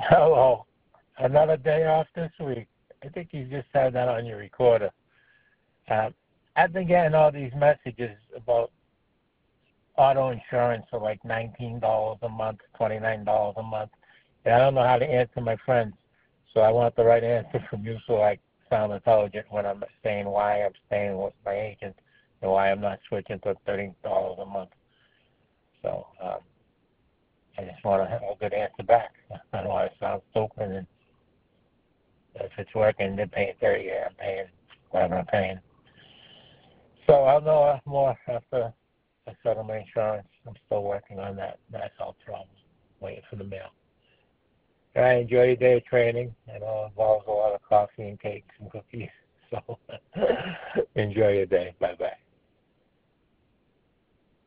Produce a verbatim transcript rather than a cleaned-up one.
Hello. Another day off this week. I think you just had that on your recorder. Uh, I've been getting all these messages about auto insurance for like nineteen dollars a month, twenty-nine dollars a month. And I don't know how to answer my friends. So I want the right answer from you so I sound intelligent when I'm saying why I'm staying with my agent and why I'm not switching to thirteen dollars a month. So um, I just want to have a good answer back. I don't want to sound stupid. And if it's working, they're paying thirty. Yeah, I'm paying whatever I'm paying. So I'll know more after I settle my insurance. I'm still working on that. That's all trouble. Waiting for the mail. All right, enjoy your day of training. I know it involves a lot of coffee and cakes and cookies. So enjoy your day. Bye-bye.